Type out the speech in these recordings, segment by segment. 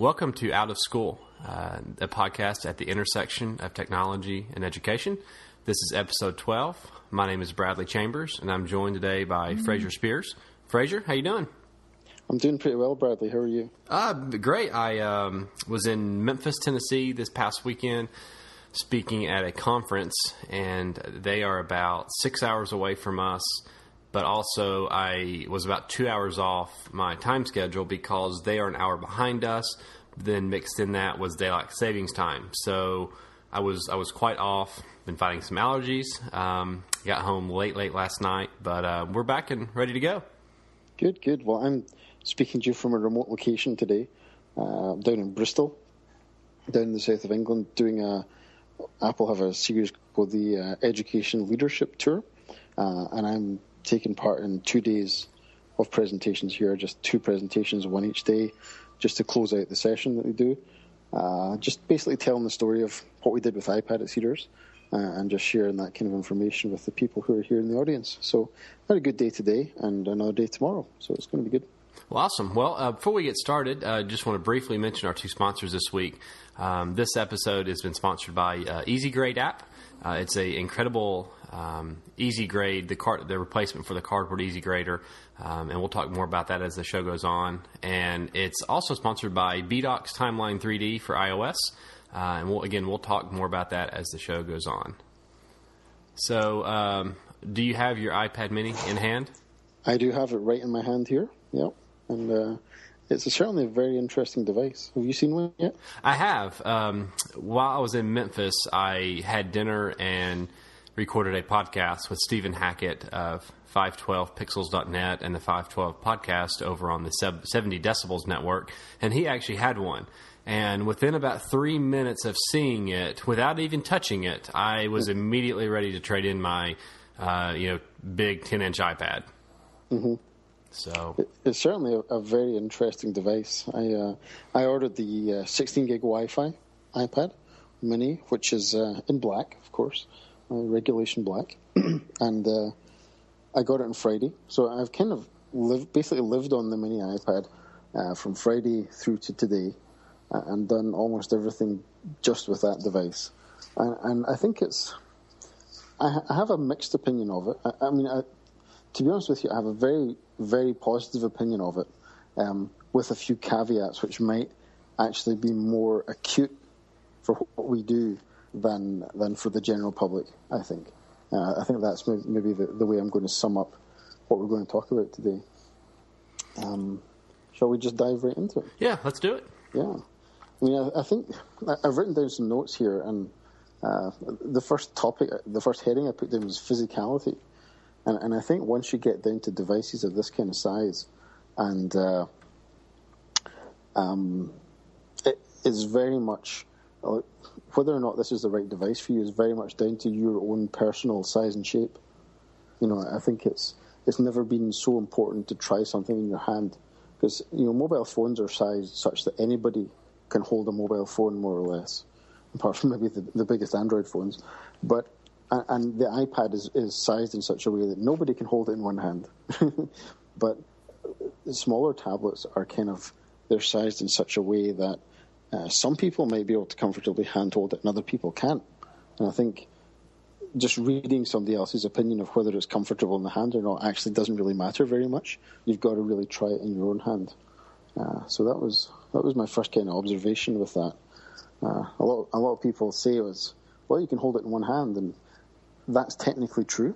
Welcome to Out of School, a podcast at the intersection of technology and education. This is episode 12. My name is Bradley Chambers, and I'm joined today by Fraser Spears. Fraser, how you doing? I'm doing pretty well, Bradley. How are you? Great. I was in Memphis, Tennessee this past weekend speaking at a conference, and they are about 6 hours away from us. But also, I was about 2 hours off my time schedule because they are an hour behind us. Then mixed in that was daylight savings time. So I was quite off. Been fighting some allergies. Got home late last night, but we're back and ready to go. Good. Well, I'm speaking to you from a remote location today, down in Bristol, down in the south of England, Apple have a series called the Education Leadership Tour, and I'm taking part in 2 days of presentations here, just 2 presentations, one each day, just to close out the session that we do. Just basically telling the story of what we did with iPad at Cedars, and just sharing that kind of information with the people who are here in the audience. So I had a good day today and another day tomorrow, so it's going to be good. Well, awesome. Well, before we get started, I just want to briefly mention our 2 sponsors this week. This episode has been sponsored by EasyGrade app. It's an incredible EasyGrade, the replacement for the cardboard EasyGrader, and we'll talk more about that as the show goes on. And it's also sponsored by BDocs Timeline 3D for iOS, and we'll talk more about that as the show goes on. So, do you have your iPad Mini in hand? I do have it right in my hand here. Yep, and it's certainly a very interesting device. Have you seen one yet? I have. While I was in Memphis, I had dinner and recorded a podcast with Stephen Hackett of 512pixels.net and the 512 podcast over on the 70 Decibels network, and he actually had one. And within about 3 minutes of seeing it, without even touching it, I was immediately ready to trade in my big 10-inch iPad. Mm-hmm. So it's certainly a very interesting device. I ordered the 16 gig Wi-Fi iPad Mini, which is in black, of course, regulation black, and I got it on Friday. So I've kind of basically lived on the Mini iPad from Friday through to today, and done almost everything just with that device. And I think I have a mixed opinion of it. I mean, to be honest with you, I have a very, very positive opinion of it, with a few caveats which might actually be more acute for what we do than for the general public, I think. I think that's maybe the way I'm going to sum up what we're going to talk about today. Shall we just dive right into it? Yeah, let's do it. Yeah. I mean, I think I've written down some notes here, and the first heading I put down was physicality. And I think once you get down to devices of this kind of size, and it is very much, whether or not this is the right device for you is very much down to your own personal size and shape. You know, I think it's never been so important to try something in your hand, because, mobile phones are sized such that anybody can hold a mobile phone, more or less, apart from maybe the biggest Android phones. And the iPad is sized in such a way that nobody can hold it in one hand. But the smaller tablets are they're sized in such a way that some people might be able to comfortably handhold it and other people can't. And I think just reading somebody else's opinion of whether it's comfortable in the hand or not actually doesn't really matter very much. You've got to really try it in your own hand. So that was my first kind of observation with that. A lot of people say it was, well, you can hold it in one hand, and that's technically true.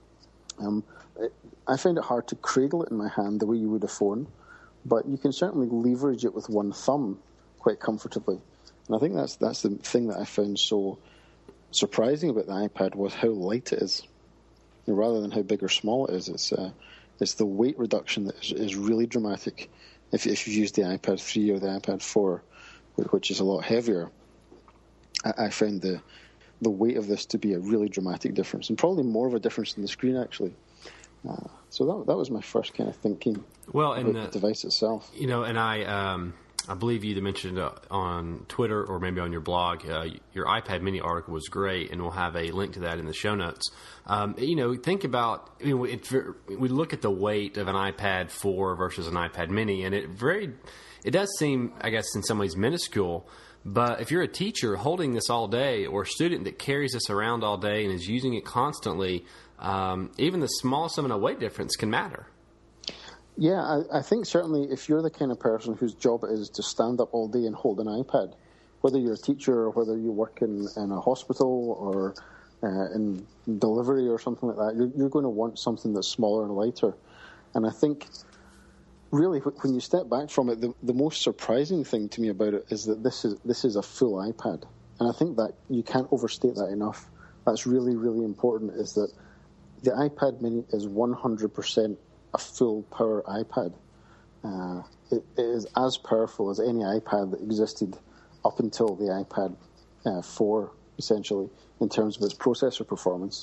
I find it hard to cradle it in my hand the way you would a phone, but you can certainly leverage it with one thumb quite comfortably. And I think that's the thing that I found so surprising about the iPad was how light it is. Rather than how big or small it is, it's the weight reduction that is really dramatic. If you use the iPad 3 or the iPad 4, which is a lot heavier, I found the weight of this to be a really dramatic difference, and probably more of a difference than the screen, actually. So that was my first kind of thinking about the device itself. And I believe you mentioned on Twitter or maybe on your blog, your iPad Mini article was great, and we'll have a link to that in the show notes. Think about, we look at the weight of an iPad 4 versus an iPad Mini, and it does seem, I guess, in some ways minuscule. But if you're a teacher holding this all day, or a student that carries this around all day and is using it constantly, even the smallest amount of weight difference can matter. Yeah, I think certainly if you're the kind of person whose job it is to stand up all day and hold an iPad, whether you're a teacher or whether you work in a hospital or in delivery or something like that, you're going to want something that's smaller and lighter. And I think really, when you step back from it, the most surprising thing to me about it is that this is a full iPad, and I think that you can't overstate that enough. That's really, really important. Is that the iPad Mini is 100% a full power iPad. It is as powerful as any iPad that existed up until the iPad 4, essentially, in terms of its processor performance.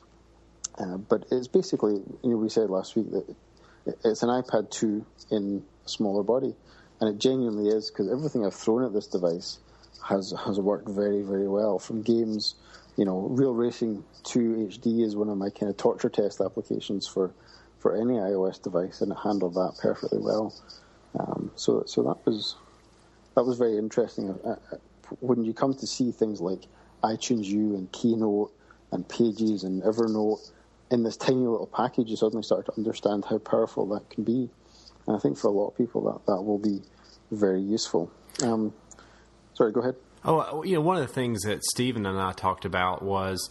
But it's basically, we said last week that it's an iPad 2 in a smaller body, and it genuinely is, because everything I've thrown at this device has worked very, very well. From games, Real Racing 2 HD is one of my kind of torture test applications for any iOS device, and it handled that perfectly well. So that was very interesting. When you come to see things like iTunes U and Keynote and Pages and Evernote in this tiny little package, you suddenly start to understand how powerful that can be. And I think for a lot of people that will be very useful. Sorry, go ahead. Oh, one of the things that Stephen and I talked about was,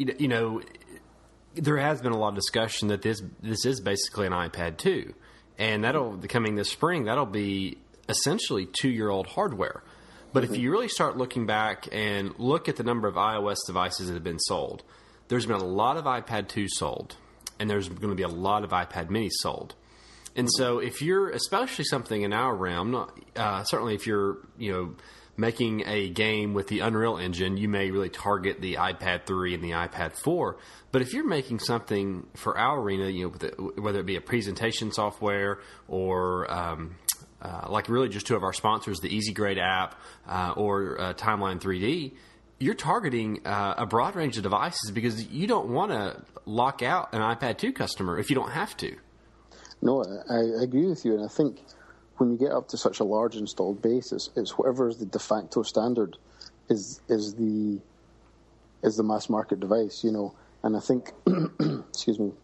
there has been a lot of discussion that this is basically an iPad 2. And that'll be coming this spring. That'll be essentially 2-year-old hardware. But if you really start looking back and look at the number of iOS devices that have been sold, there's been a lot of iPad 2 sold, and there's going to be a lot of iPad mini sold. And so if you're, especially something in our realm, certainly if you're, making a game with the Unreal Engine, you may really target the iPad 3 and the iPad 4. But if you're making something for our arena, whether it be a presentation software or like really just two of our sponsors, the EasyGrade app or Timeline 3D, you're targeting a broad range of devices because you don't want to lock out an iPad 2 customer if you don't have to. No, I agree with you, and I think when you get up to such a large installed base, it's whatever is the de facto standard is the mass market device, And I think, excuse me,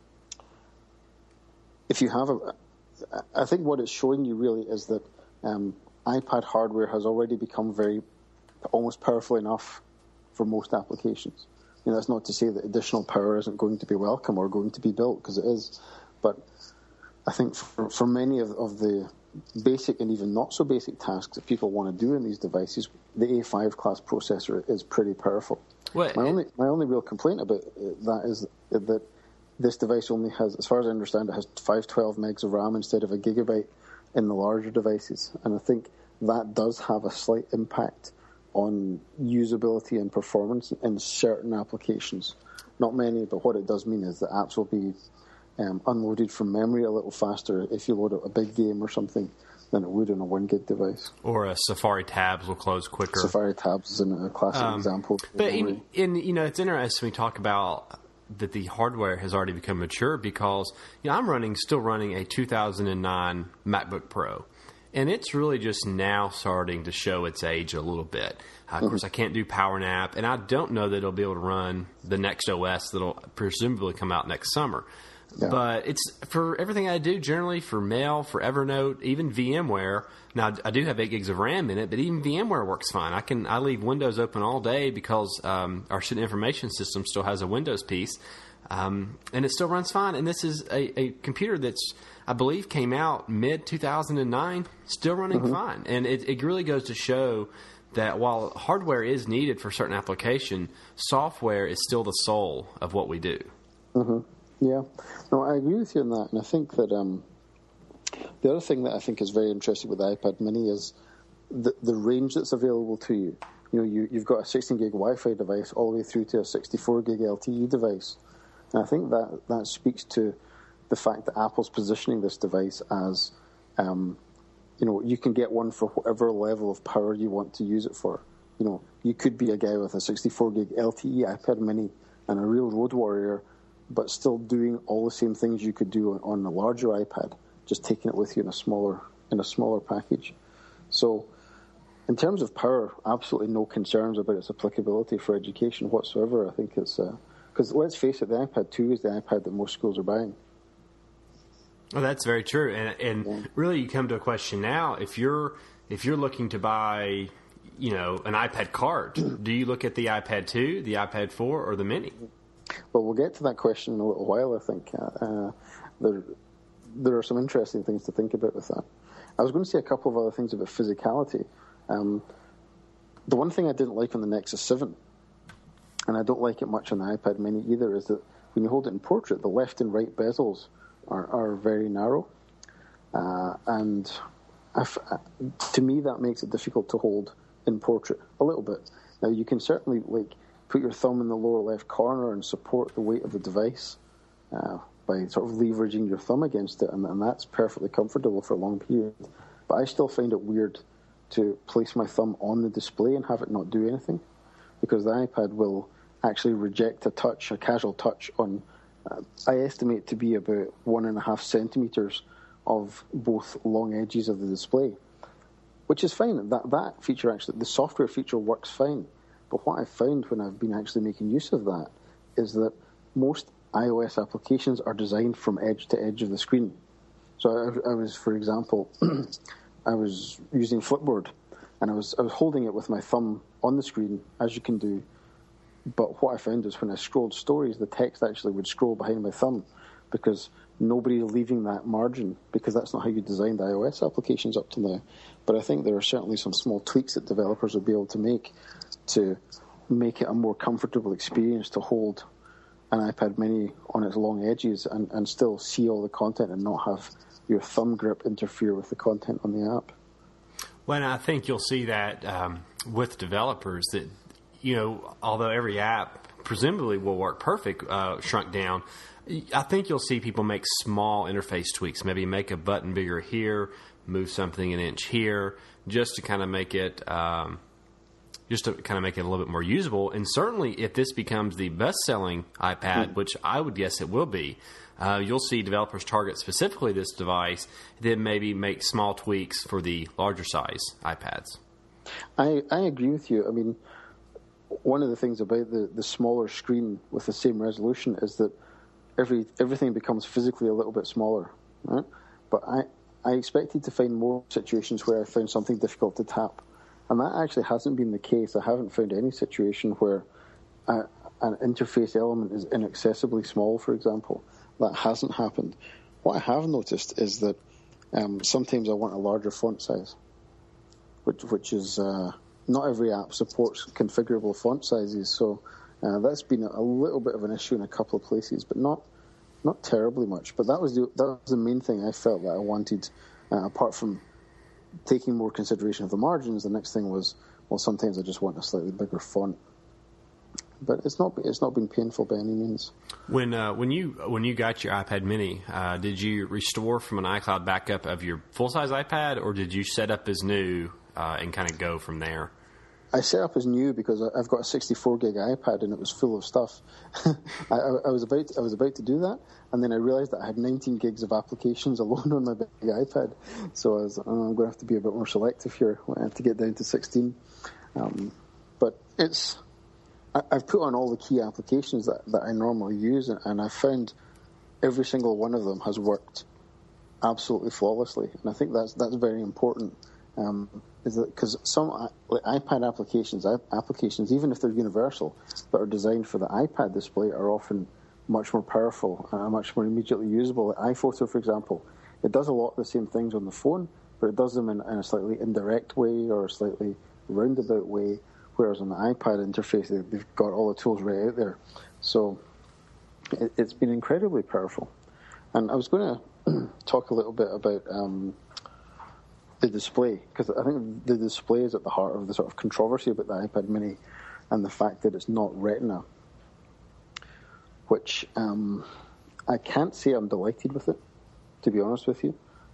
if you have I think what it's showing you really is that iPad hardware has already become almost powerful enough for most applications. That's not to say that additional power isn't going to be welcome or going to be built, because it is. But I think for many of the basic and even not so basic tasks that people want to do in these devices, the A5 class processor is pretty powerful. My only real complaint about that is that this device only has, as far as I understand, it has 512 megs of RAM instead of a gigabyte in the larger devices, and I think that does have a slight impact on usability and performance in certain applications. Not many, but what it does mean is that apps will be unloaded from memory a little faster if you load up a big game or something than it would on a 1 gig device. Or a Safari tabs will close quicker. Safari tabs is a classic example. But it's interesting we talk about that the hardware has already become mature because I'm still running a 2009 MacBook Pro. And it's really just now starting to show its age a little bit. Of course, I can't do PowerNap, and I don't know that it'll be able to run the next OS that'll presumably come out next summer. Yeah. But it's for everything I do, generally for Mail, for Evernote, even VMware. Now, I do have 8 gigs of RAM in it, but even VMware works fine. I leave Windows open all day because our student information system still has a Windows piece, and it still runs fine. And this is a computer that's, I believe, came out mid-2009, still running fine. And it really goes to show that while hardware is needed for certain application, software is still the soul of what we do. Mm-hmm. Yeah. No, I agree with you on that. And I think that the other thing that I think is very interesting with the iPad mini is the range that's available to you. You've got a 16 gig Wi-Fi device all the way through to a 64 gig LTE device. And I think that speaks to the fact that Apple's positioning this device as, you can get one for whatever level of power you want to use it for. You could be a guy with a 64 gig LTE iPad mini and a real road warrior, but still doing all the same things you could do on a larger iPad, just taking it with you in a smaller in a smaller package. So in terms of power, absolutely no concerns about its applicability for education whatsoever. I think it's because let's face it, the iPad 2 is the iPad that most schools are buying. Well, that's very true, and really, you come to a question now: if you're looking to buy, an iPad cart, do you look at the iPad 2, the iPad 4, or the Mini? Well, we'll get to that question in a little while. I think there are some interesting things to think about with that. I was going to say a couple of other things about physicality. The one thing I didn't like on the Nexus 7, and I don't like it much on the iPad Mini either, is that when you hold it in portrait, the left and right bezels are very narrow, and to me that makes it difficult to hold in portrait a little bit. Now you can certainly put your thumb in the lower left corner and support the weight of the device by sort of leveraging your thumb against it, and that's perfectly comfortable for a long period. But I still find it weird to place my thumb on the display and have it not do anything, because the iPad will actually reject a casual touch on, I estimate to be about 1.5 centimeters of both long edges of the display, which is fine. That feature actually, the software feature works fine. But what I've found when I've been actually making use of that is that most iOS applications are designed from edge to edge of the screen. So I was, for example, I was using Flipboard, and I was holding it with my thumb on the screen, as you can do. But what I found is when I scrolled stories, the text actually would scroll behind my thumb because nobody's leaving that margin, because that's not how you designed iOS applications up to now. But I think there are certainly some small tweaks that developers will be able to make it a more comfortable experience to hold an iPad Mini on its long edges and still see all the content and not have your thumb grip interfere with the content on the app. Well, and I think you'll see that with developers that, although every app presumably will work perfect, shrunk down, I think you'll see people make small interface tweaks, maybe make a button bigger here, move something an inch here, just to kind of make it a little bit more usable. And certainly if this becomes the best-selling iPad, which I would guess it will be, you'll see developers target specifically this device, then maybe make small tweaks for the larger size iPads. I agree with you. I mean, one of the things about the smaller screen with the same resolution is that everything becomes physically a little bit smaller, right? But I expected to find more situations where I found something difficult to tap. And that actually hasn't been the case. I haven't found any situation where an interface element is inaccessibly small, for example. That hasn't happened. What I have noticed is that sometimes I want a larger font size, which is not every app supports configurable font sizes. So that's been a little bit of an issue in a couple of places, but not terribly much. But that was the main thing I felt that I wanted, apart from taking more consideration of the margins. The next thing was, well, sometimes I just want a slightly bigger font. But it's not been painful by any means. When you got your iPad Mini, did you restore from an iCloud backup of your full size iPad, or did you set up as new and kind of go from there? I set up as new because I've got a 64 gig iPad and it was full of stuff. I was about to do that, and then I realized that I had 19 gigs of applications alone on my big iPad. So I was, I'm going to have to be a bit more selective here. I have to get down to 16. But I've put on all the key applications that I normally use, and I've found every single one of them has worked absolutely flawlessly. And I think that's very important. Is that because some iPad applications, even if they're universal, but are designed for the iPad display, are often much more powerful and much more immediately usable. iPhoto, for example, it does a lot of the same things on the phone, but it does them in a slightly indirect way or a slightly roundabout way, whereas on the iPad interface, they've got all the tools right out there. So it's been incredibly powerful. And I was going to talk a little bit about the display, because I think the display is at the heart of the sort of controversy about the iPad Mini and the fact that it's not Retina, which I can't say I'm delighted with it, to be honest with you.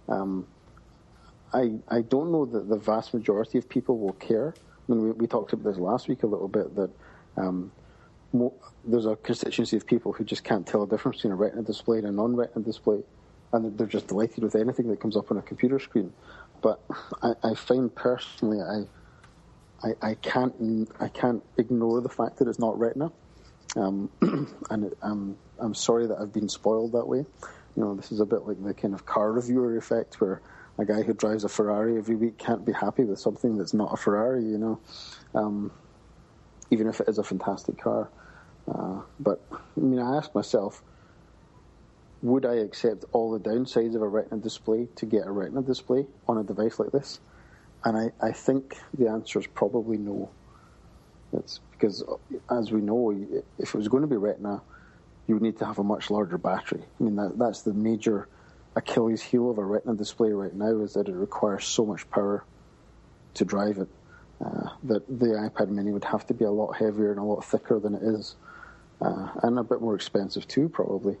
I don't know that the vast majority of people will care. I mean, we talked about this last week a little bit, that there's a constituency of people who just can't tell the difference between a Retina display and a non-Retina display, and they're just delighted with anything that comes up on a computer screen. but I find personally I can't ignore the fact that it's not Retina, and I'm sorry that I've been spoiled that way. This is a bit like the kind of car reviewer effect, where a guy who drives a Ferrari every week can't be happy with something that's not a Ferrari, even if it is a fantastic car. But I ask myself, would I accept all the downsides of a Retina display to get a Retina display on a device like this? And I think the answer is probably no. It's because, as we know, if it was going to be Retina, you would need to have a much larger battery. That's the major Achilles heel of a Retina display right now, is that it requires so much power to drive it that the iPad mini would have to be a lot heavier and a lot thicker than it is, and a bit more expensive too, probably.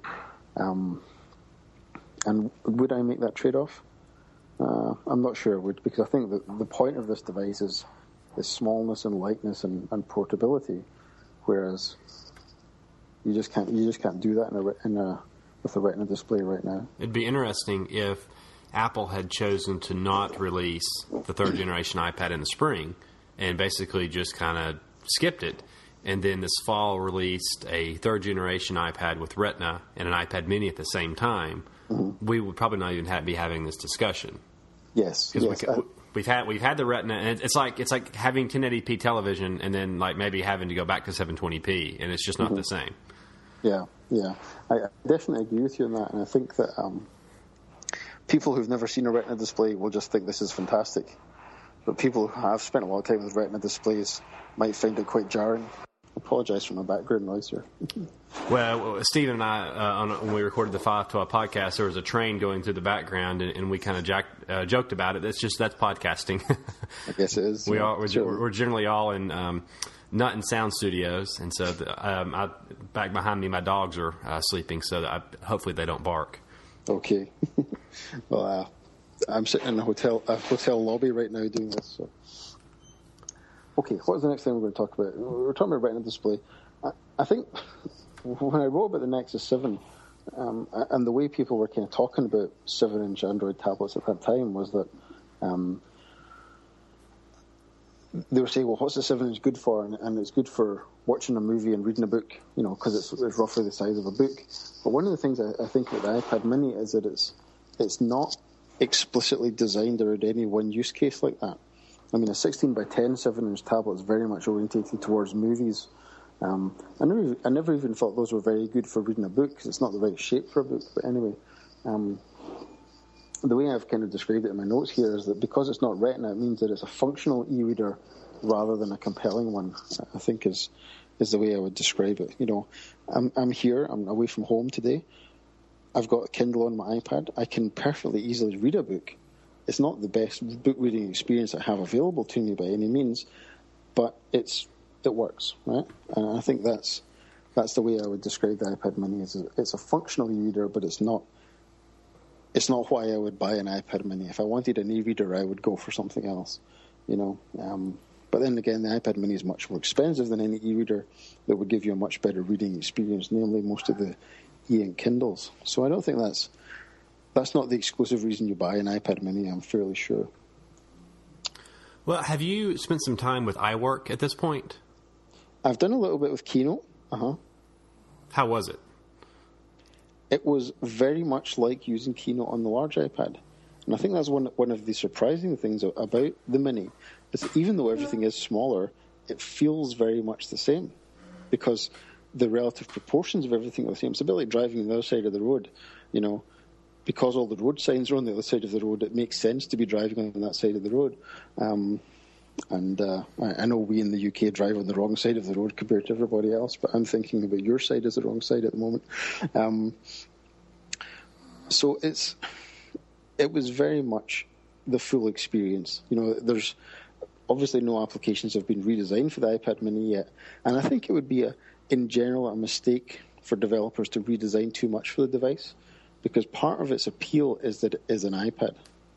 And would I make that trade-off? I'm not sure I would, because I think that the point of this device is smallness and lightness and portability, whereas you just can't do that with a Retina display right now. It'd be interesting if Apple had chosen to not release the third generation iPad in the spring and basically just kind of skipped it, and then this fall released a third generation iPad with Retina and an iPad mini at the same time. Mm-hmm. We would probably not even be having this discussion. Yes, because we've had the Retina, and it's like having 1080p television and then like maybe having to go back to 720p, and it's just not the same. Yeah, I definitely agree with you on that, and I think that people who've never seen a Retina display will just think this is fantastic, but people who have spent a lot of time with Retina displays might find it quite jarring. I apologise for my background noise here. Well, Stephen and I, when we recorded the 512 podcast, there was a train going through the background, and we kind of joked about it. That's podcasting. I guess it is. We're generally all in not in sound studios, and so back behind me, my dogs are sleeping, so hopefully they don't bark. Okay. Well, I'm sitting in a hotel lobby right now doing this. So. Okay, what's the next thing we're going to talk about? We're talking about Retina display. I think when I wrote about the Nexus 7, and the way people were kind of talking about 7-inch Android tablets at that time was that they were saying, well, what's the 7-inch good for? And it's good for watching a movie and reading a book, because it's roughly the size of a book. But one of the things I think about the iPad mini is that it's not explicitly designed around any one use case like that. A 16 by 10 7-inch tablet is very much orientated towards movies. I never even thought those were very good for reading a book, because it's not the right shape for a book. But anyway, the way I've kind of described it in my notes here is that because it's not Retina, it means that it's a functional e-reader rather than a compelling one, I think is the way I would describe it. I'm here, I'm away from home today. I've got a Kindle on my iPad. I can perfectly easily read a book. It's not the best book reading experience I have available to me by any means, but it works, right? And I think that's the way I would describe the iPad mini. It's a functional e-reader, but it's not why I would buy an iPad mini. If I wanted an e-reader, I would go for something else, But then again, the iPad mini is much more expensive than any e-reader that would give you a much better reading experience, namely most of the e-ink Kindles. So I don't think that's not the exclusive reason you buy an iPad mini, I'm fairly sure. Well, have you spent some time with iWork at this point? I've done a little bit with Keynote. How was it? It was very much like using Keynote on the large iPad. And I think that's one of the surprising things about the Mini, is that even though everything is smaller, it feels very much the same, because the relative proportions of everything are the same. It's a bit like driving on the other side of the road, because all the road signs are on the other side of the road, it makes sense to be driving on that side of the road. I know we in the UK drive on the wrong side of the road compared to everybody else, but I'm thinking about your side as the wrong side at the moment. So it was very much the full experience. There's obviously no applications have been redesigned for the iPad mini yet, and I think it would be in general a mistake for developers to redesign too much for the device, because part of its appeal is that it is an iPad.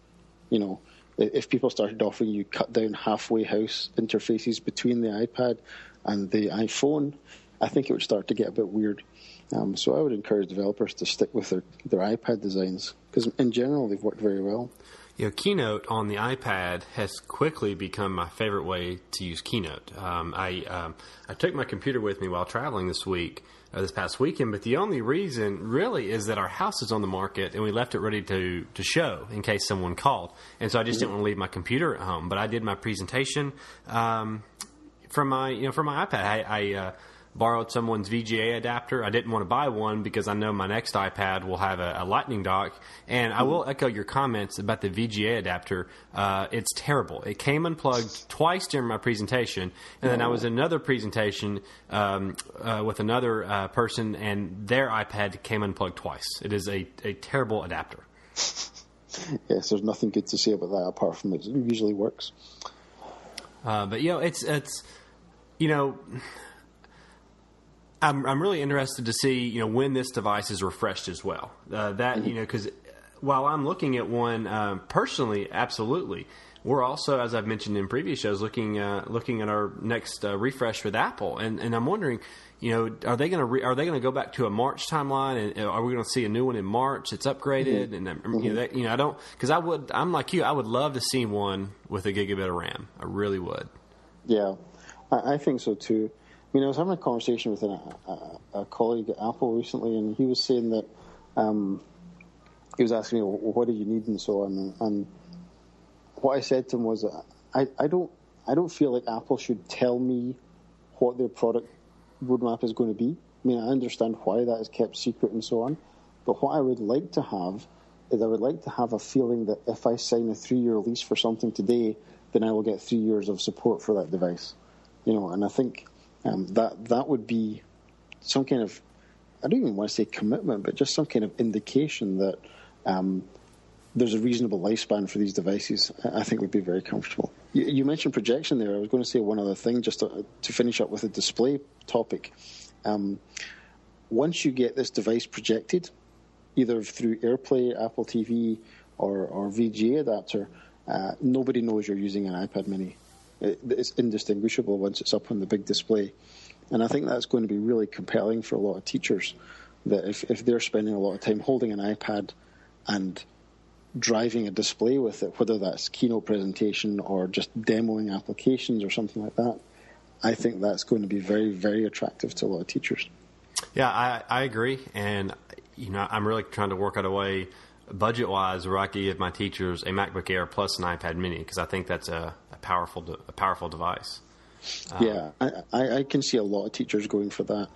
If people started offering you cut-down halfway house interfaces between the iPad and the iPhone, I think it would start to get a bit weird. So I would encourage developers to stick with their iPad designs, because in general they've worked very well. Keynote on the iPad has quickly become my favorite way to use Keynote. I took my computer with me while traveling this past weekend, but the only reason really is that our house is on the market and we left it ready to show in case someone called. And so I just didn't want to leave my computer at home. But I did my presentation from my iPad. I borrowed someone's VGA adapter. I didn't want to buy one because I know my next iPad will have a lightning dock. And I will echo your comments about the VGA adapter. It's terrible. It came unplugged twice during my presentation, and then I was in another presentation with another person, and their iPad came unplugged twice. It is a terrible adapter. Yes, there's nothing good to say about that apart from it usually works. But it's I'm really interested to see, when this device is refreshed as well. Because while I'm looking at one personally, absolutely, we're also, as I've mentioned in previous shows, looking at our next refresh with Apple, and I'm wondering, are they going to go back to a March timeline, and are we going to see a new one in March? It's upgraded, and I don't, because I'm like you, I would love to see one with a gigabit of RAM. I really would. Yeah, I think so too. I was having a conversation with a colleague at Apple recently, and he was saying that he was asking me, well, what do you need and so on. And what I said to him was, I don't feel like Apple should tell me what their product roadmap is going to be. I understand why that is kept secret and so on, but what I would like to have is I would like to have a feeling that if I sign a 3-year lease for something today, then I will get 3 years of support for that device. And I think that would be some kind of, I don't even want to say commitment, but just some kind of indication that there's a reasonable lifespan for these devices. I think would be very comfortable. You mentioned projection there. I was going to say one other thing just to finish up with the display topic. Once you get this device projected, either through AirPlay, Apple TV, or VGA adapter, nobody knows you're using an iPad mini. It's indistinguishable once it's up on the big display. And I think that's going to be really compelling for a lot of teachers, that if they're spending a lot of time holding an iPad and driving a display with it, whether that's keynote presentation or just demoing applications or something like that, I think that's going to be very, very attractive to a lot of teachers. Yeah, I agree. And, I'm really trying to work out a way, budget-wise, where I could give my teachers a MacBook Air plus an iPad mini, because I think that's a powerful device. Yeah, I can see a lot of teachers going for that.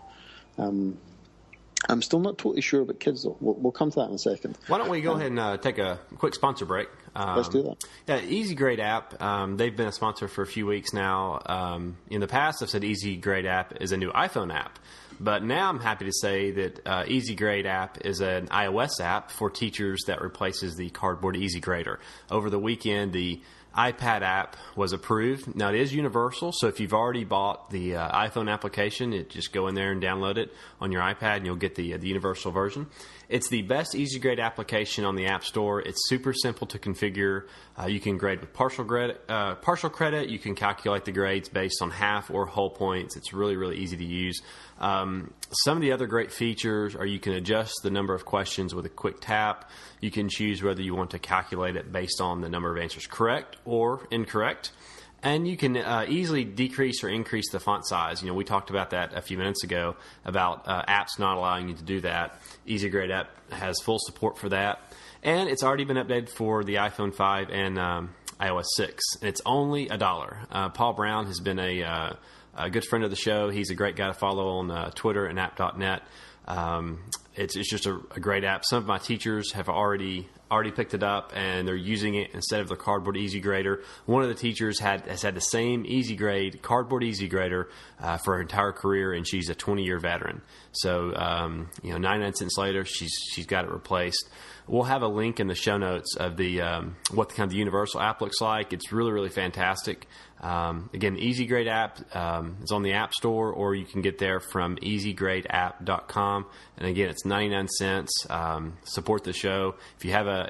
I'm still not totally sure about kids, though. We'll come to that in a second. Why don't we go ahead and take a quick sponsor break? Let's do that. Yeah, Easy Grade App. They've been a sponsor for a few weeks now. In the past, I've said Easy Grade App is a new iPhone app. But now I'm happy to say that Easy Grade App is an iOS app for teachers that replaces the cardboard Easy Grader. Over the weekend, the iPad app was approved. Now, it is universal, so if you've already bought the iPhone application, just go in there and download it on your iPad, and you'll get the universal version. It's the best Easy Grade application on the App Store. It's super simple to configure. You can grade with partial credit. You can calculate the grades based on half or whole points. It's really, really easy to use. Some of the other great features are you can adjust the number of questions with a quick tap. You can choose whether you want to calculate it based on the number of answers correct or incorrect. And you can easily decrease or increase the font size. We talked about that a few minutes ago about apps not allowing you to do that. Easy Grade App has full support for that. And it's already been updated for the iPhone 5 and iOS 6. And it's only $1. Paul Brown has been a good friend of the show. He's a great guy to follow on Twitter and app.net. It's just a great app. Some of my teachers have already picked it up, and they're using it instead of the cardboard Easy Grader. One of the teachers has had the same Easy Grade, cardboard Easy Grader for her entire career, and she's a 20-year veteran. So, 99 cents later, she's got it replaced. We'll have a link in the show notes of the what kind of the universal app looks like. It's really, really fantastic. Again, the Easy Grade app is on the App Store, or you can get there from easygradeapp.com. And again, it's 99 cents. Support the show. If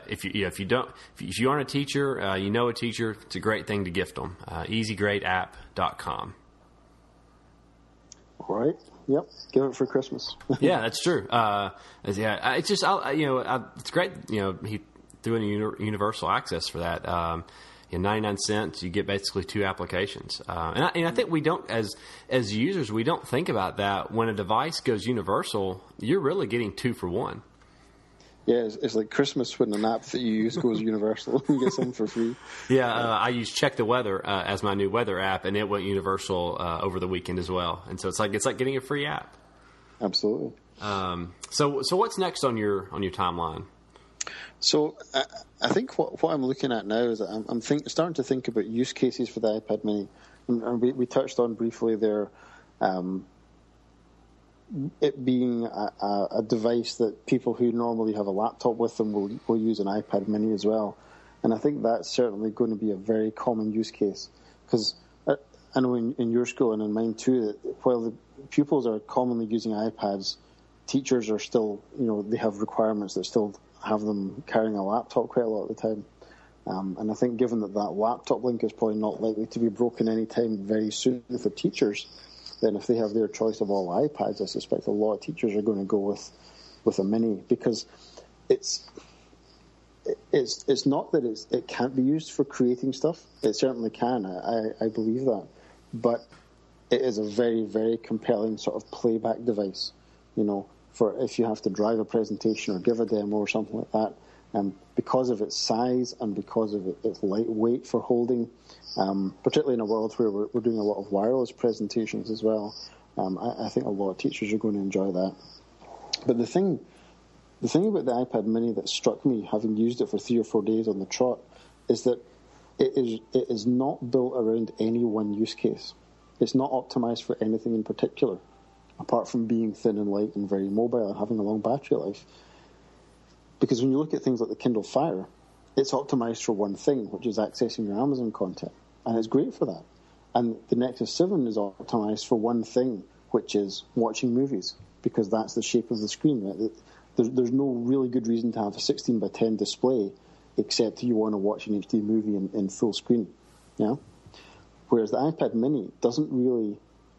you aren't a teacher, a teacher, it's a great thing to gift them. easygradeapp.com. All right. Yep. Give it for Christmas. Yeah, that's true. It's just, it's great. doing universal access for that. 99 cents, you get basically 2 applications. And I think we don't, as users, we don't think about that. When a device goes universal, you're really getting 2 for 1. Yeah, it's like Christmas when an app that you use goes universal and gets some for free. Yeah, I use Check the Weather as my new weather app, and it went universal over the weekend as well. And so it's like getting a free app. Absolutely. So what's next on your timeline? So I think what I'm looking at now is that I'm starting to think about use cases for the iPad Mini. And we touched on briefly there it being a device that people who normally have a laptop with them will use an iPad Mini as well. And I think that's certainly going to be a very common use case. Because I know in your school and in mine too, that while the pupils are commonly using iPads, teachers are still, they have requirements that still have them carrying a laptop quite a lot of the time. And I think given that laptop link is probably not likely to be broken anytime very soon for teachers, then if they have their choice of all iPads, I suspect a lot of teachers are going to go with a Mini, because it's not that it can't be used for creating stuff. It certainly can. I believe that. But it is a very, very compelling sort of playback device, for if you have to drive a presentation or give a demo or something like that. Because of its size and because of its lightweight for holding, particularly in a world where we're doing a lot of wireless presentations as well, I think a lot of teachers are going to enjoy that. But the thing about the iPad Mini that struck me, having used it for 3 or 4 days on the trot, is that it is not built around any one use case. It's not optimized for anything in particular, apart from being thin and light and very mobile and having a long battery life. Because when you look at things like the Kindle Fire, it's optimized for one thing, which is accessing your Amazon content. And it's great for that. And the Nexus 7 is optimized for one thing, which is watching movies, because that's the shape of the screen. Right? There's no really good reason to have a 16 by 10 display, except you want to watch an HD movie in full screen. Yeah? Whereas the iPad Mini doesn't really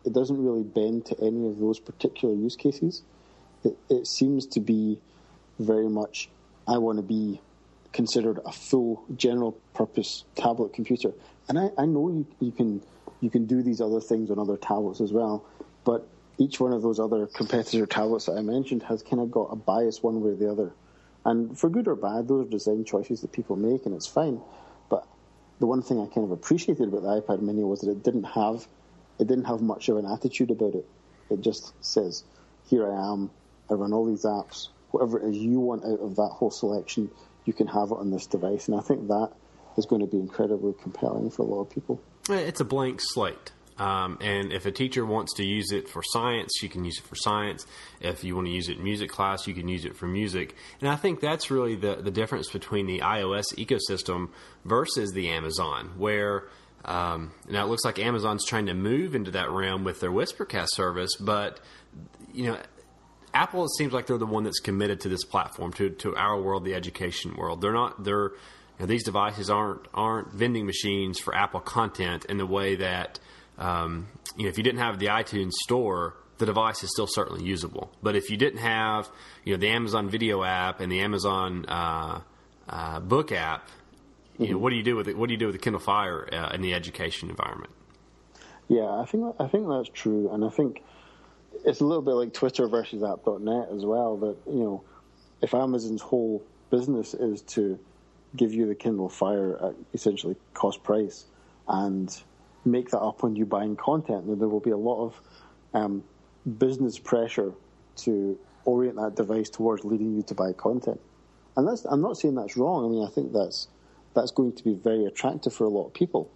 bend to any of those particular use cases. It seems to be very much, I want to be considered a full general purpose tablet computer. And I know you can do these other things on other tablets as well, but each one of those other competitor tablets that I mentioned has kind of got a bias one way or the other. And for good or bad, those are design choices that people make, and it's fine. But the one thing I kind of appreciated about the iPad Mini was that it didn't have much of an attitude about it. It just says, here I am, I run all these apps, whatever it is you want out of that whole selection, you can have it on this device. And I think that is going to be incredibly compelling for a lot of people. It's a blank slate. And if a teacher wants to use it for science, you can use it for science. If you want to use it in music class, you can use it for music. And I think that's really the difference between the iOS ecosystem versus the Amazon, where now it looks like Amazon's trying to move into that realm with their Whispercast service, but Apple, it seems like they're the one that's committed to this platform, to our world, the education world. These devices aren't vending machines for Apple content in the way that if you didn't have the iTunes store, the device is still certainly usable. But if you didn't have the Amazon Video app and the Amazon Book app, what do you do with it? What do you do with the Kindle Fire in the education environment? Yeah, I think that's true, and I think it's a little bit like Twitter versus App.net as well. That if Amazon's whole business is to give you the Kindle Fire at essentially cost price and make that up when you buying content, then there will be a lot of business pressure to orient that device towards leading you to buy content. And I'm not saying that's wrong. I mean, I think that's going to be very attractive for a lot of people.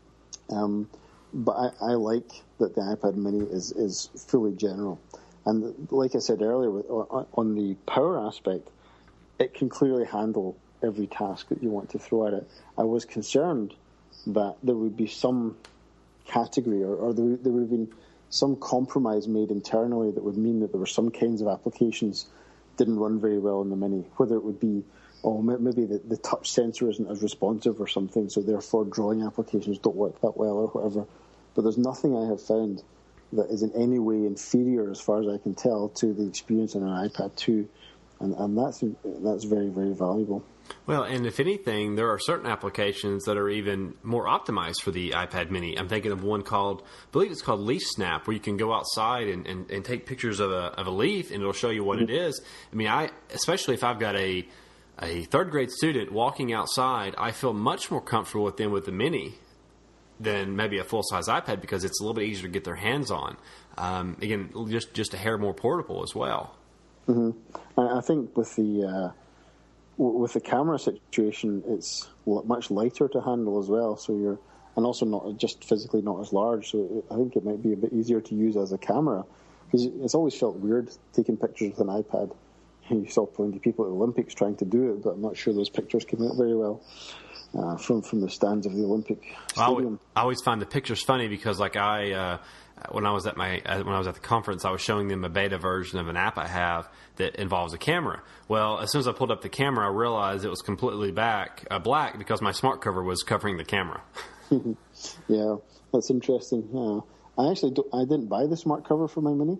But I like that the iPad Mini is fully general. And like I said earlier, on the power aspect, it can clearly handle every task that you want to throw at it. I was concerned that there would be some category or there would have been some compromise made internally that would mean that there were some kinds of applications didn't run very well in the Mini, whether it would be maybe the touch sensor isn't as responsive or something, so therefore drawing applications don't work that well or whatever. But there's nothing I have found that is in any way inferior, as far as I can tell, to the experience on an iPad 2, and that's very, very valuable. Well, and if anything, there are certain applications that are even more optimized for the iPad mini. I'm thinking of one called, I believe it's called Leaf Snap, where you can go outside and take pictures of a leaf, and it'll show you what it is. I mean, especially if I've got a third grade student walking outside, I feel much more comfortable with them with the mini than maybe a full-size iPad, because it's a little bit easier to get their hands on. Again, just a hair more portable as well. Mm-hmm. I think with the camera situation, it's much lighter to handle as well. So and also not just physically not as large. So I think it might be a bit easier to use as a camera, because it's always felt weird taking pictures with an iPad. You saw plenty of people at the Olympics trying to do it, but I'm not sure those pictures came out very well from the stands of the Olympic Stadium. I always find the pictures funny because, like, when I was at the conference, I was showing them a beta version of an app I have that involves a camera. Well, as soon as I pulled up the camera, I realized it was completely black because my smart cover was covering the camera. Yeah, that's interesting. I didn't buy the smart cover for my Mini.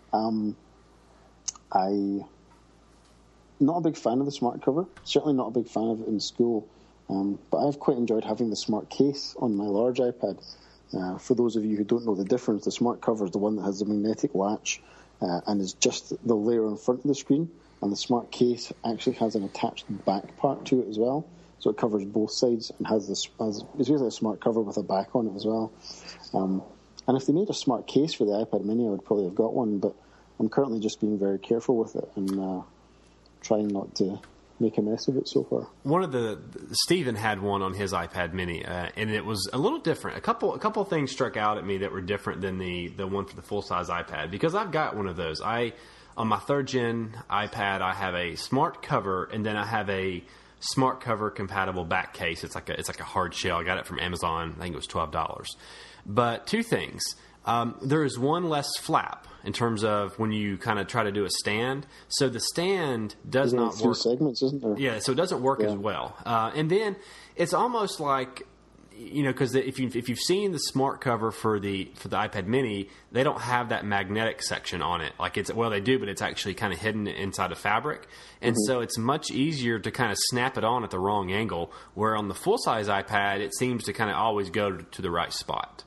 I'm not a big fan of the smart cover. Certainly not a big fan of it in school. But I've quite enjoyed having the smart case on my large iPad. For those of you who don't know the difference, the smart cover is the one that has the magnetic latch and is just the layer in front of the screen, and the smart case actually has an attached back part to it as well, so it covers both sides and it's basically a smart cover with a back on it as well. And if they made a smart case for the iPad mini, I would probably have got one, but I'm currently just being very careful with it and trying not to make a mess of it so far. Stephen had one on his iPad mini, and it was a little different. A couple of things struck out at me that were different than the one for the full-size iPad, because I've got one of those. On my third-gen iPad, I have a smart cover, and then I have a smart cover compatible back case. It's like a hard shell. I got it from Amazon. I think it was $12. But two things. There is one less flap in terms of when you kind of try to do a stand. So the stand does not work. Segments, isn't there? Yeah, so it doesn't work as well. And then it's almost like, because if you've seen the smart cover for the iPad mini, they don't have that magnetic section on it. Like they do, but it's actually kind of hidden inside a fabric. And so it's much easier to kind of snap it on at the wrong angle, where on the full-size iPad, it seems to kind of always go to the right spot.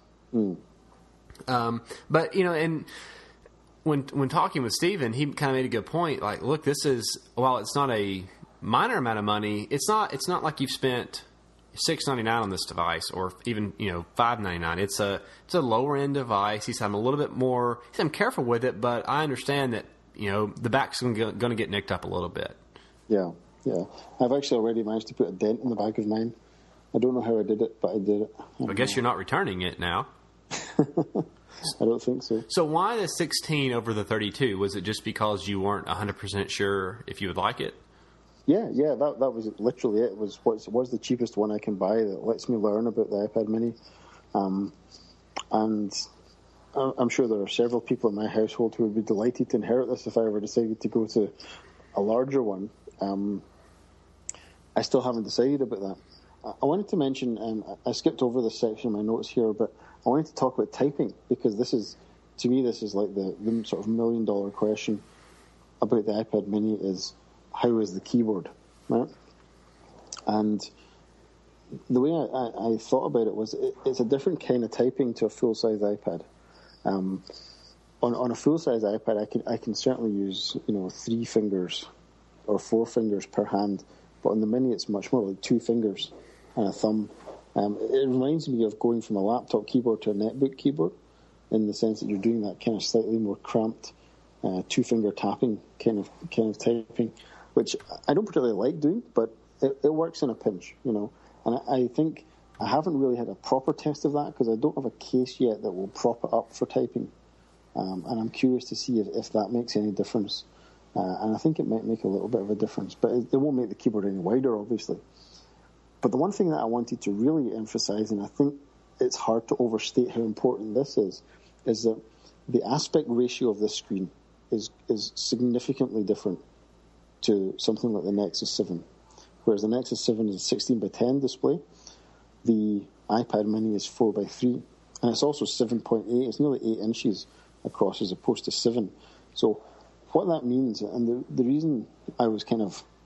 But and when talking with Stephen, he kind of made a good point. Like, look, this is, while it's not a minor amount of money, it's not like you've spent $699 on this device, or even $599. It's a lower end device. He said I'm a little bit more. He said I'm careful with it, but I understand that the back's going to get nicked up a little bit. Yeah. I've actually already managed to put a dent in the back of mine. I don't know how I did it, but I did it. I guess you're not returning it now. I don't think so. So why the 16 over the 32? Was it just because you weren't 100% sure if you would like it? Yeah, that was literally it. It was what's the cheapest one I can buy that lets me learn about the iPad mini. And I'm sure there are several people in my household who would be delighted to inherit this if I ever decided to go to a larger one. I still haven't decided about that. I wanted to mention, I skipped over this section of my notes here, but I wanted to talk about typing, because this is like the sort of $1 million question about the iPad mini is, how is the keyboard, right? And the way I thought about it was it's a different kind of typing to a full-size iPad. On a full-size iPad, I can certainly use 3 fingers or 4 fingers per hand, but on the mini it's much more like 2 fingers and a thumb. It reminds me of going from a laptop keyboard to a netbook keyboard, in the sense that you're doing that kind of slightly more cramped 2-finger tapping kind of typing, which I don't particularly like doing, but it works in a pinch, And I think I haven't really had a proper test of that, because I don't have a case yet that will prop it up for typing, and I'm curious to see if that makes any difference. And I think it might make a little bit of a difference, but it won't make the keyboard any wider, obviously. But the one thing that I wanted to really emphasize, and I think it's hard to overstate how important this is that the aspect ratio of this screen is significantly different to something like the Nexus 7. Whereas the Nexus 7 is a 16:10 display, the iPad mini is 4:3, and it's also 7.8. It's nearly 8 inches across as opposed to 7. So what that means, and the reason I was kind of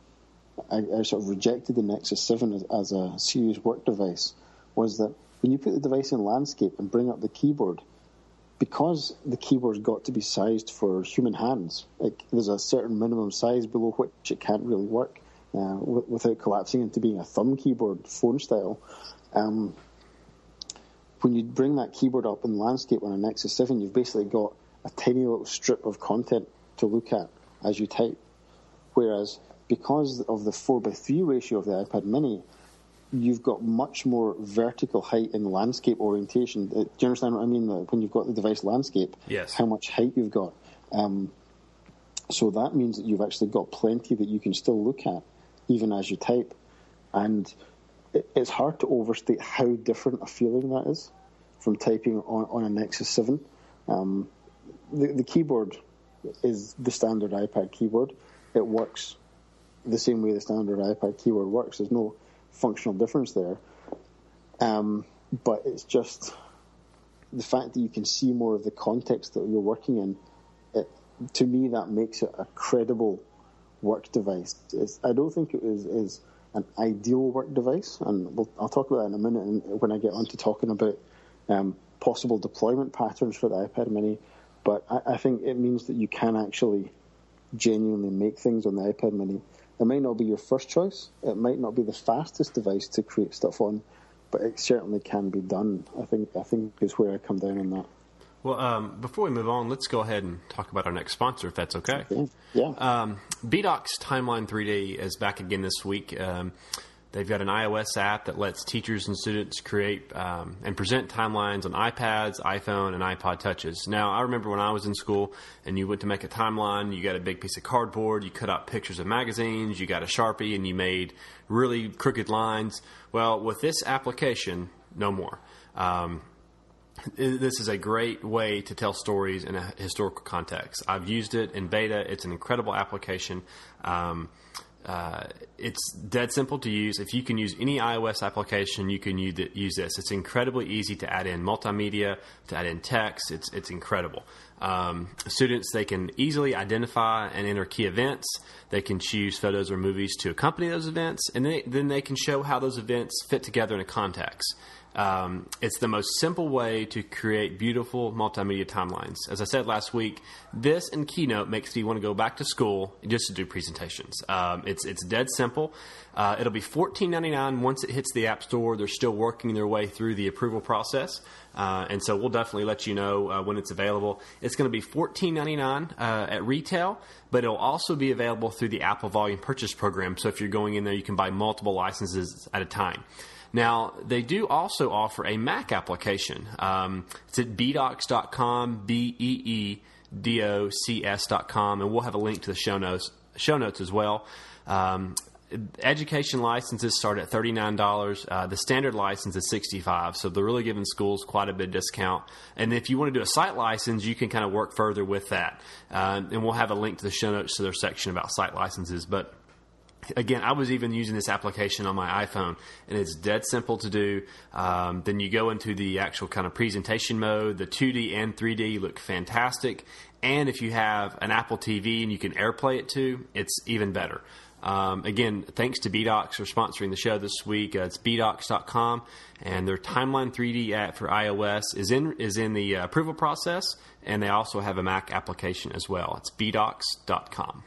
I sort of rejected the Nexus 7 as a serious work device was that when you put the device in landscape and bring up the keyboard, because the keyboard's got to be sized for human hands, there's a certain minimum size below which it can't really work without collapsing into being a thumb keyboard, phone style. When you bring that keyboard up in landscape on a Nexus 7, you've basically got a tiny little strip of content to look at as you type. Whereas, because of the 4:3 ratio of the iPad mini, you've got much more vertical height in landscape orientation. Do you understand what I mean? When you've got the device landscape, yes, how much height you've got. So that means that you've actually got plenty that you can still look at, even as you type. And it's hard to overstate how different a feeling that is from typing on a Nexus 7. The keyboard is the standard iPad keyboard. It works the same way the standard iPad keyboard works. There's no functional difference there. But it's just the fact that you can see more of the context that you're working in. To me, that makes it a credible work device. I don't think it is an ideal work device, and I'll talk about that in a minute when I get on to talking about possible deployment patterns for the iPad mini. But I think it means that you can actually genuinely make things on the iPad mini. It might not be your first choice. It might not be the fastest device to create stuff on, but it certainly can be done. I think is where I come down on that. Well, before we move on, let's go ahead and talk about our next sponsor, if that's okay. Yeah. BDocs Timeline 3D is back again this week. They've got an iOS app that lets teachers and students create and present timelines on iPads, iPhone, and iPod Touches. Now, I remember when I was in school and you went to make a timeline, you got a big piece of cardboard, you cut out pictures of magazines, you got a Sharpie, and you made really crooked lines. Well, with this application, no more. This is a great way to tell stories in a historical context. I've used it in beta. It's an incredible application. It's dead simple to use. If you can use any iOS application, you can use this. It's incredibly easy to add in multimedia, to add in text. It's incredible. Students, they can easily identify and enter key events. They can choose photos or movies to accompany those events, and then they can show how those events fit together in a context. It's the most simple way to create beautiful multimedia timelines. As I said last week, this and Keynote makes me want to go back to school just to do presentations. It's dead simple. It'll be $14.99 once it hits the App Store. They're still working their way through the approval process, and so we'll definitely let you know when it's available. It's going to be $14.99 at retail, but it'll also be available through the Apple Volume Purchase Program. So if you're going in there, you can buy multiple licenses at a time. Now, they do also offer a Mac application. It's at beedocs.com, beedocs.com, and we'll have a link to the show notes as well. Education licenses start at $39. The standard license is $65, so they're really giving schools quite a bit of discount. And if you want to do a site license, you can kind of work further with that. And we'll have a link to the show notes to their section about site licenses. But again, I was even using this application on my iPhone, and it's dead simple to do. Then you go into the actual kind of presentation mode. The 2D and 3D look fantastic. And if you have an Apple TV and you can AirPlay it to, it's even better. Again, thanks to BDocs for sponsoring the show this week. It's beedocs.com, and their Timeline 3D app for iOS is in the approval process, and they also have a Mac application as well. It's beedocs.com.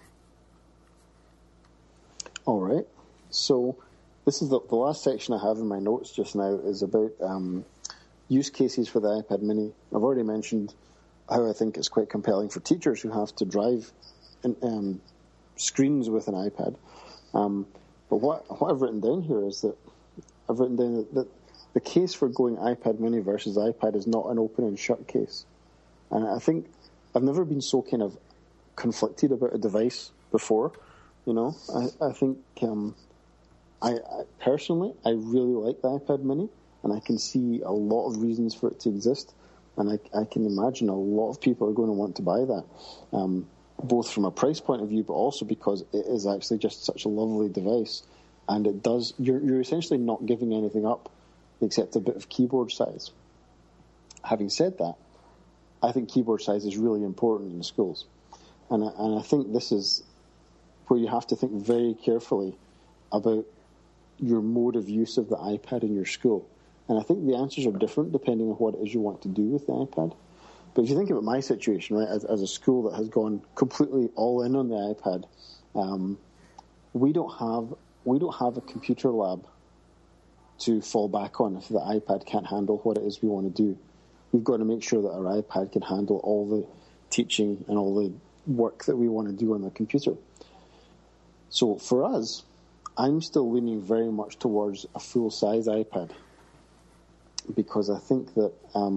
All right. So this is the last section I have in my notes just now is about use cases for the iPad mini. I've already mentioned how I think it's quite compelling for teachers who have to drive screens with an iPad. But what I've written down here is that I've written down that the case for going iPad mini versus iPad is not an open and shut case. And I think I've never been so kind of conflicted about a device before. You know, I think I personally, I really like the iPad mini, and I can see a lot of reasons for it to exist, and I can imagine a lot of people are going to want to buy that, both from a price point of view, but also because it is actually just such a lovely device, and it does, you're essentially not giving anything up except a bit of keyboard size. Having said that, I think keyboard size is really important in schools, and I think this is where you have to think very carefully about your mode of use of the iPad in your school. And I think the answers are different depending on what it is you want to do with the iPad. But if you think about my situation, right, as a school that has gone completely all in on the iPad, we don't have a computer lab to fall back on if the iPad can't handle what it is we want to do. We've got to make sure that our iPad can handle all the teaching and all the work that we want to do on the computer. So for us, I'm still leaning very much towards a full-size iPad, because I think that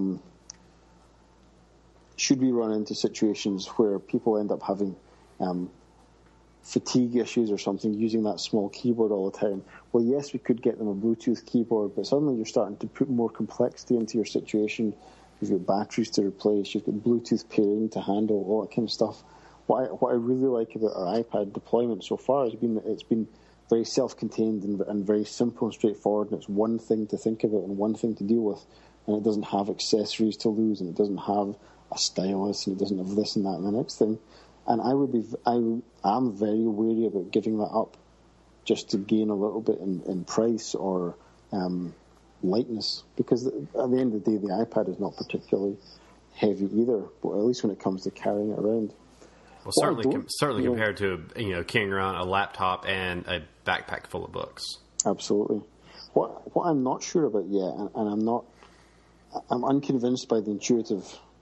should we run into situations where people end up having fatigue issues or something using that small keyboard all the time, well, yes, we could get them a Bluetooth keyboard, but suddenly you're starting to put more complexity into your situation. You've got batteries to replace, you've got Bluetooth pairing to handle, all that kind of stuff. What I really like about our iPad deployment so far has been that it's been very self-contained and very simple and straightforward, and it's one thing to think about and one thing to deal with, and it doesn't have accessories to lose, and it doesn't have a stylus, and it doesn't have this and that and the next thing. And I'm very wary about giving that up just to gain a little bit in price or lightness, because at the end of the day, the iPad is not particularly heavy either, but at least when it comes to carrying it around. Well, certainly compared to carrying around a laptop and a backpack full of books. Absolutely. What I'm not sure about yet, and I'm unconvinced by the intuitive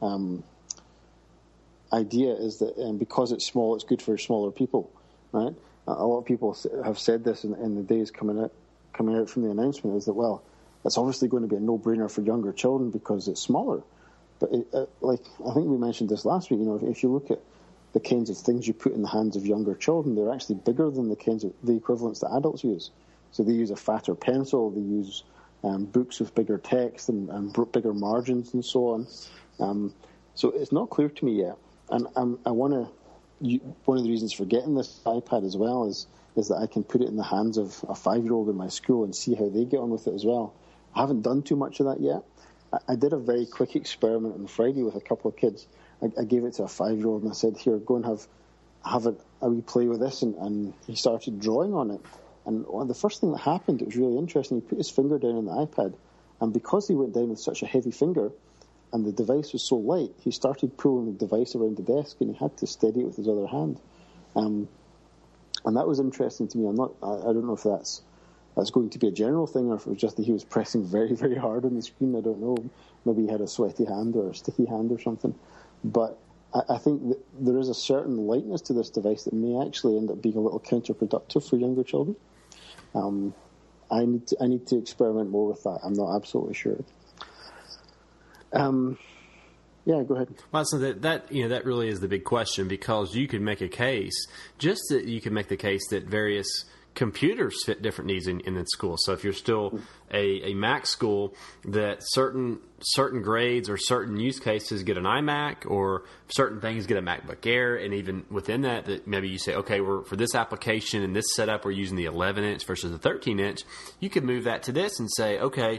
idea, is that because it's small, it's good for smaller people, right? A lot of people have said this in the days coming out from the announcement, is that, well, it's obviously going to be a no-brainer for younger children because it's smaller. But I think we mentioned this last week. If you look at the kinds of things you put in the hands of younger children, they're actually bigger than the equivalents that adults use. So they use a fatter pencil, they use books with bigger text and bigger margins and so on. So it's not clear to me yet. And I want to. One of the reasons for getting this iPad as well is that I can put it in the hands of a 5-year-old in my school and see how they get on with it as well. I haven't done too much of that yet. I did a very quick experiment on Friday with a couple of kids. I gave it to a 5-year-old and I said, "Here, go and have a wee play with this," and he started drawing on it. And the first thing that happened, it was really interesting. He put his finger down on the iPad, and because he went down with such a heavy finger, and the device was so light, he started pulling the device around the desk, and he had to steady it with his other hand. And that was interesting to me. I don't know if that's going to be a general thing, or if it was just that he was pressing very, very hard on the screen. I don't know. Maybe he had a sweaty hand or a sticky hand or something. But I think that there is a certain lightness to this device that may actually end up being a little counterproductive for younger children. I need to experiment more with that. I'm not absolutely sure. Yeah, go ahead. Well, so that really is the big question, because you could make a case, just that you can make the case that various computers fit different needs in the school. So if you're still a Mac school, that certain grades or certain use cases get an iMac, or certain things get a MacBook Air, and even within that maybe you say, okay, for this application and this setup, we're using the 11-inch versus the 13-inch. You could move that to this and say, okay,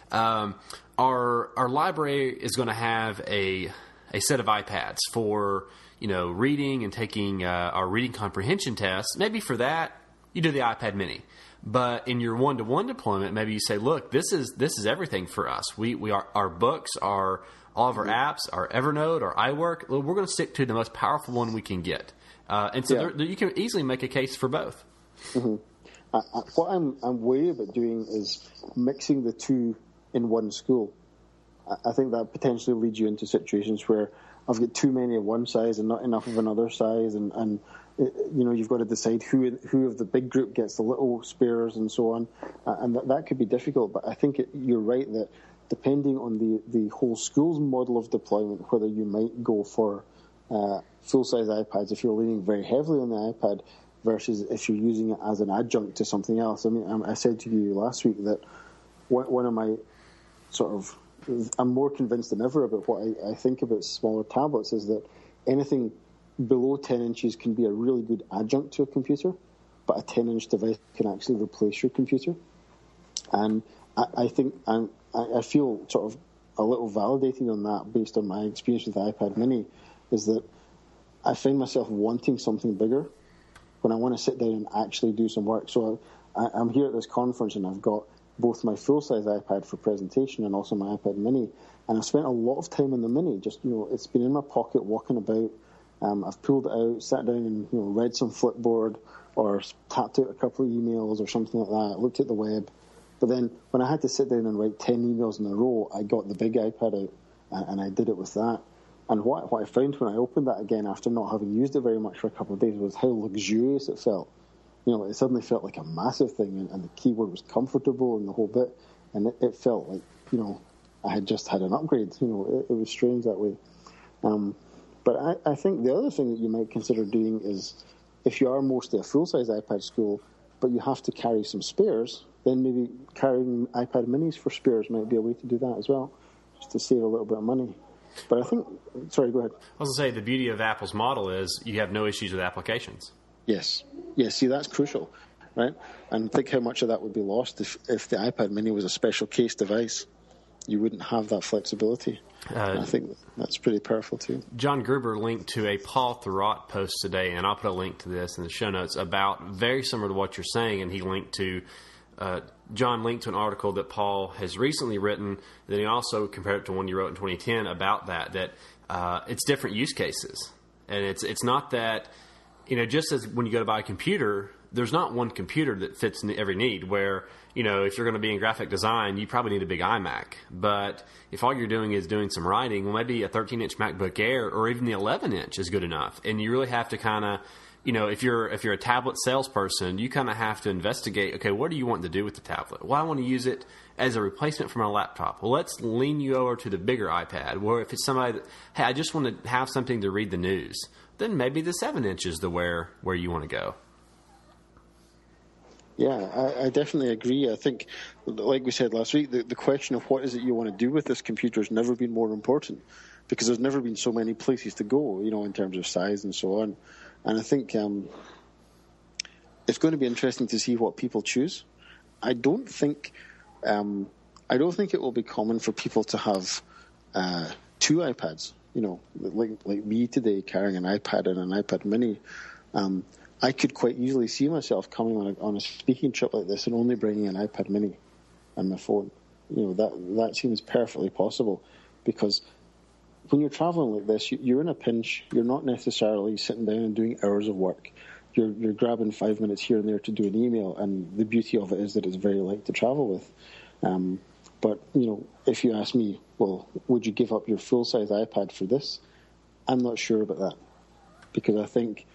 our library is going to have a set of iPads for reading and taking our reading comprehension tests. Maybe for that you do the iPad Mini, but in your one-to-one deployment, maybe you say, look, this is everything for us. We are, our books, all of our apps, our Evernote, our iWork. We're going to stick to the most powerful one we can get, and so you can easily make a case for both. Mm-hmm. What I'm wary about doing is mixing the two in one school. I think that potentially leads you into situations where I've got too many of one size and not enough of another size, and you've got to decide who of the big group gets the little spares and so on, and that could be difficult. But I think you're right that depending on the whole school's model of deployment, whether you might go for full-size iPads if you're leaning very heavily on the iPad, versus if you're using it as an adjunct to something else. I mean, I said to you last week that one of my I'm more convinced than ever about what I think about smaller tablets, is that anything below 10 inches can be a really good adjunct to a computer, but a 10-inch device can actually replace your computer. And I think I feel sort of a little validated on that based on my experience with the iPad Mini, is that I find myself wanting something bigger when I want to sit down and actually do some work. So I'm here at this conference and I've got both my full-size iPad for presentation and also my iPad mini, and I've spent a lot of time on the mini. Just, it's been in my pocket walking about. I've pulled it out, sat down and read some Flipboard or tapped out a couple of emails or something like that, looked at the web. But then when I had to sit down and write 10 emails in a row, I got the big iPad out and I did it with that. And what I found when I opened that again after not having used it very much for a couple of days was how luxurious it felt. It suddenly felt like a massive thing, and the keyboard was comfortable and the whole bit, and it felt like, I had just had an upgrade. It was strange that way. But I think the other thing that you might consider doing is, if you are mostly a full-size iPad school, but you have to carry some spares, then maybe carrying iPad minis for spares might be a way to do that as well, just to save a little bit of money. But I think, sorry, go ahead. I was going to say, the beauty of Apple's model is you have no issues with applications. Yes, see, that's crucial, right? And think how much of that would be lost if the iPad mini was a special case device. You wouldn't have that flexibility. I think that's pretty powerful too. John Gruber linked to a Paul Thurrott post today, and I'll put a link to this in the show notes, about very similar to what you're saying, and he linked to John linked to an article that Paul has recently written. Then he also compared it to one you wrote in 2010 about that it's different use cases, and it's not that, just as when you go to buy a computer, there's not one computer that fits every need. Where if you're going to be in graphic design, you probably need a big iMac. But if all you're doing is doing some writing, well, maybe a 13-inch MacBook Air or even the 11-inch is good enough. And you really have to kind of, if you're a tablet salesperson, you kind of have to investigate, okay, what do you want to do with the tablet? Well, I want to use it as a replacement for my laptop. Well, let's lean you over to the bigger iPad. Or if it's somebody that, hey, I just want to have something to read the news, then maybe the 7-inch is where you want to go. Yeah, I definitely agree. I think, like we said last week, the question of what is it you want to do with this computer has never been more important, because there's never been so many places to go, in terms of size and so on. And I think it's going to be interesting to see what people choose. I don't think it will be common for people to have two iPads. Like me today, carrying an iPad and an iPad mini. I could quite easily see myself coming on a speaking trip like this and only bringing an iPad mini and my phone. That seems perfectly possible, because when you're traveling like this, you're in a pinch. You're not necessarily sitting down and doing hours of work. You're grabbing 5 minutes here and there to do an email, and the beauty of it is that it's very light to travel with. But if you ask me, well, would you give up your full-size iPad for this? I'm not sure about that, because I think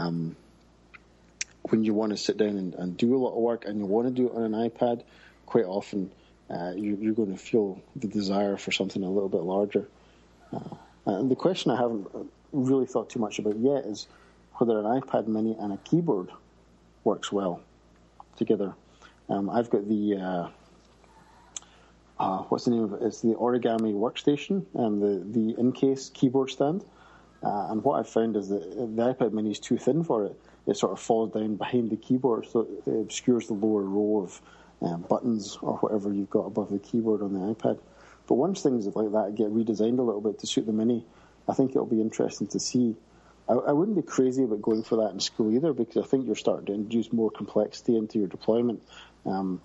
when you want to sit down and do a lot of work and you want to do it on an iPad, quite often you're going to feel the desire for something a little bit larger. And the question I haven't really thought too much about yet is whether an iPad mini and a keyboard works well together. I've got the what's the name of it? It's the Origami Workstation and the in-case keyboard stand. And what I've found is that the iPad mini is too thin for it. It sort of falls down behind the keyboard, so it obscures the lower row of buttons or whatever you've got above the keyboard on the iPad. But once things like that get redesigned a little bit to suit the mini, I think it'll be interesting to see. I wouldn't be crazy about going for that in school either, because I think you're starting to introduce more complexity into your deployment. And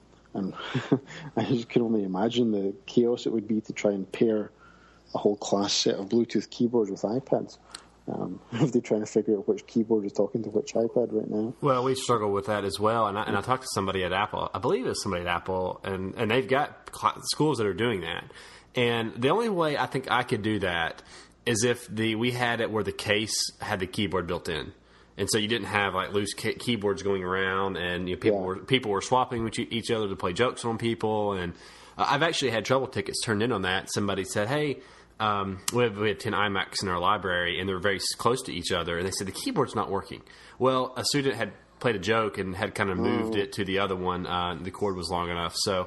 I just can only imagine the chaos it would be to try and pair a whole class set of Bluetooth keyboards with iPads. If they're trying to figure out which keyboard is talking to which iPad right now. Well, we struggle with that as well. And I talked to somebody at Apple. I believe it's somebody at Apple, and they've got schools that are doing that. And the only way I think I could do that is if we had it where the case had the keyboard built in. And so you didn't have like loose keyboards going around, and people were swapping with each other to play jokes on people. And I've actually had trouble tickets turned in on that. Somebody said, hey, we had 10 iMacs in our library, and they were very close to each other. And they said, the keyboard's not working. Well, a student had played a joke and had kind of moved it to the other one. The cord was long enough. So,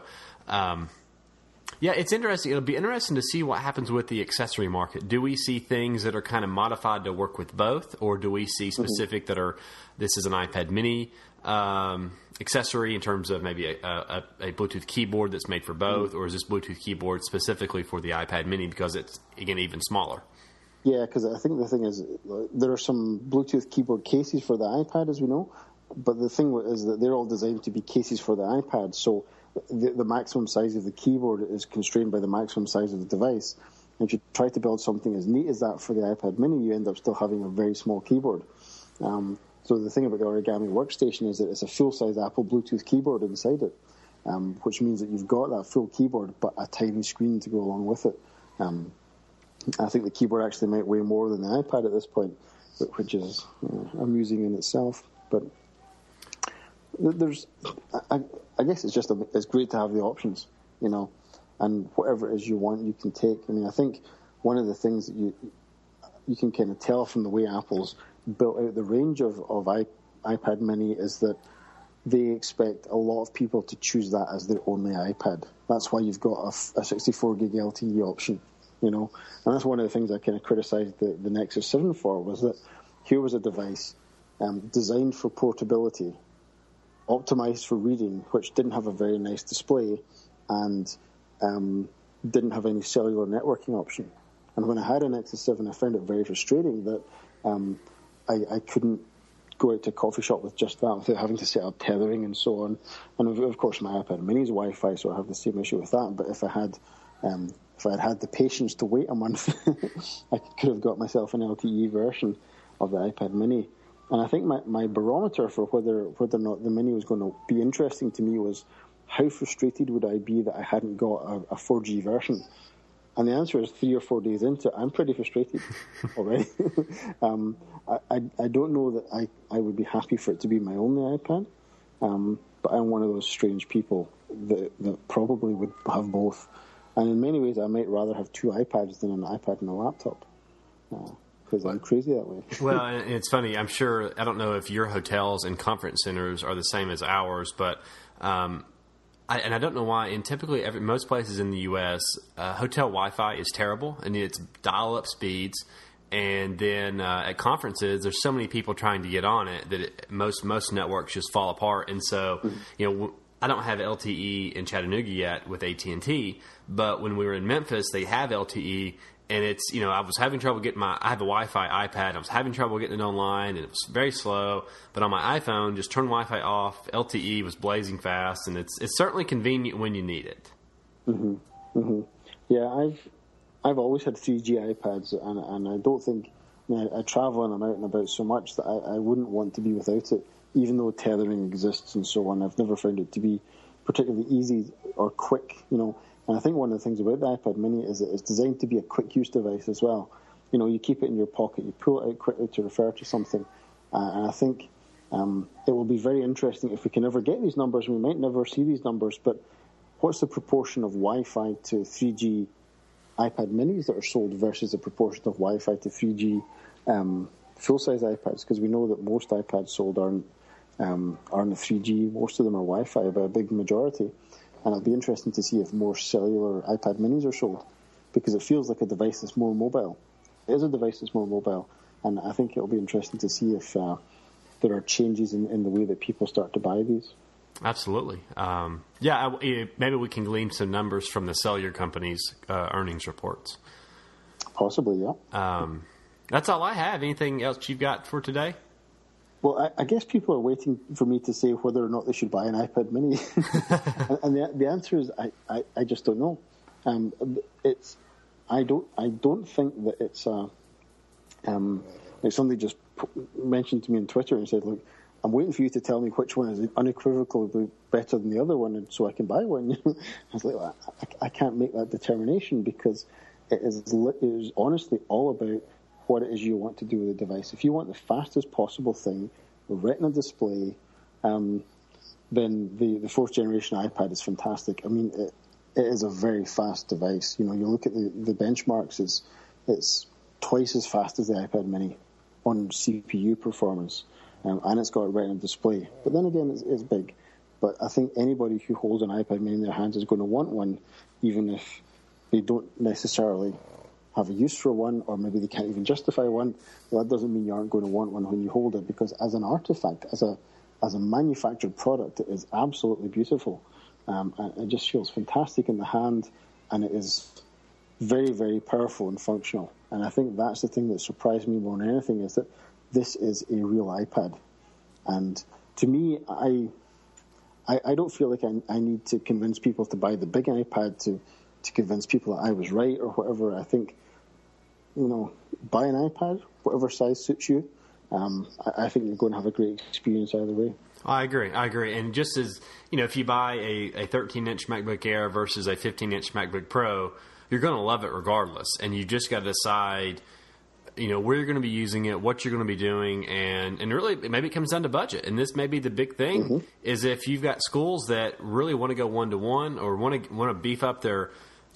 yeah, it's interesting. It'll be interesting to see what happens with the accessory market. Do we see things that are kind of modified to work with both, or do we see specific that are, this is an iPad mini accessory in terms of maybe a Bluetooth keyboard that's made for both, or is this Bluetooth keyboard specifically for the iPad mini because it's, again, even smaller? Yeah, because I think the thing is there are some Bluetooth keyboard cases for the iPad, as we know, but the thing is that they're all designed to be cases for the iPad, so the maximum size of the keyboard is constrained by the maximum size of the device. And if you try to build something as neat as that for the iPad mini, you end up still having a very small keyboard. So the thing about the Origami Workstation is that it's a full-size Apple Bluetooth keyboard inside it, which means that you've got that full keyboard but a tiny screen to go along with it. I think the keyboard actually might weigh more than the iPad at this point, which is amusing in itself. But I guess it's great to have the options, and whatever it is you want, you can take. I mean, I think one of the things that you can kind of tell from the way Apple's built out the range of iPad mini is that they expect a lot of people to choose that as their only iPad. That's why you've got a 64 gig LTE option, and that's one of the things I kind of criticised the Nexus 7 for, was that here was a device designed for portability, optimized for reading, which didn't have a very nice display, and didn't have any cellular networking option. And when I had a Nexus 7, I found it very frustrating that I couldn't go out to a coffee shop with just that without having to set up tethering and so on. And of course, my iPad mini is Wi-Fi, so I have the same issue with that. But if I had had the patience to wait a month, I could have got myself an LTE version of the iPad mini. And I think my barometer for whether or not the mini was going to be interesting to me was how frustrated would I be that I hadn't got a 4G version. And the answer is 3 or 4 days into it, I'm pretty frustrated already. I don't know that I would be happy for it to be my only iPad, but I'm one of those strange people that probably would have both. And in many ways, I might rather have 2 iPads than an iPad and a laptop, because I'm crazy that way. Well, and it's funny. I'm sure, I don't know if your hotels and conference centers are the same as ours, but I don't know why. In typically most places in the U.S., hotel Wi-Fi is terrible, and it's dial-up speeds. And then at conferences, there's so many people trying to get on it that most networks just fall apart. And so, I don't have LTE in Chattanooga yet with AT&T, but when we were in Memphis, they have LTE. And it's, I was having trouble getting I have a Wi-Fi iPad. I was having trouble getting it online, and it was very slow. But on my iPhone, just turn Wi-Fi off. LTE was blazing fast, and it's certainly convenient when you need it. Mm-hmm. Mm-hmm. Yeah, I've always had 3G iPads, and I don't think, I travel and I'm out and about so much that I wouldn't want to be without it, even though tethering exists and so on. I've never found it to be particularly easy or quick, And I think one of the things about the iPad mini is that it's designed to be a quick-use device as well. You keep it in your pocket, you pull it out quickly to refer to something. And I think it will be very interesting if we can ever get these numbers. We might never see these numbers, but what's the proportion of Wi-Fi to 3G iPad minis that are sold versus the proportion of Wi-Fi to 3G full-size iPads? Because we know that most iPads sold aren't a 3G. Most of them are Wi-Fi by a big majority. And it'll be interesting to see if more cellular iPad minis are sold, because it feels like a device that's more mobile. It is a device that's more mobile, and I think it'll be interesting to see if there are changes in the way that people start to buy these. Absolutely. Maybe we can glean some numbers from the cellular companies' earnings reports. Possibly, yeah. That's all I have. Anything else you've got for today? Well, I guess people are waiting for me to say whether or not they should buy an iPad mini. And the answer is I just don't know. I don't think that it's like somebody just mentioned to me on Twitter and said, look, I'm waiting for you to tell me which one is unequivocally better than the other one, and so I can buy one. I was like, well, I can't make that determination, because it is honestly all about what it is you want to do with the device. If you want the fastest possible thing, a Retina display, then the fourth generation iPad is fantastic. I mean, it is a very fast device. You look at the benchmarks, it's twice as fast as the iPad mini on CPU performance, and it's got a Retina display. But then again, it's big. But I think anybody who holds an iPad mini in their hands is going to want one, even if they don't necessarily have a use for one, or maybe they can't even justify one. Well, that doesn't mean you aren't going to want one when you hold it, because as an artifact, as a manufactured product, it is absolutely beautiful. And it just feels fantastic in the hand, and it is very, very powerful and functional. And I think that's the thing that surprised me more than anything, is that this is a real iPad. And to me, I don't feel like I need to convince people to buy the big iPad to convince people that I was right or whatever. I think, buy an iPad, whatever size suits you. I think you're going to have a great experience either way. I agree. And just as, if you buy a 13-inch MacBook Air versus a 15-inch MacBook Pro, you're going to love it regardless. And you just got to decide, where you're going to be using it, what you're going to be doing, and really maybe it comes down to budget. And this may be the big thing, is if you've got schools that really want to go one-to-one or want to beef up their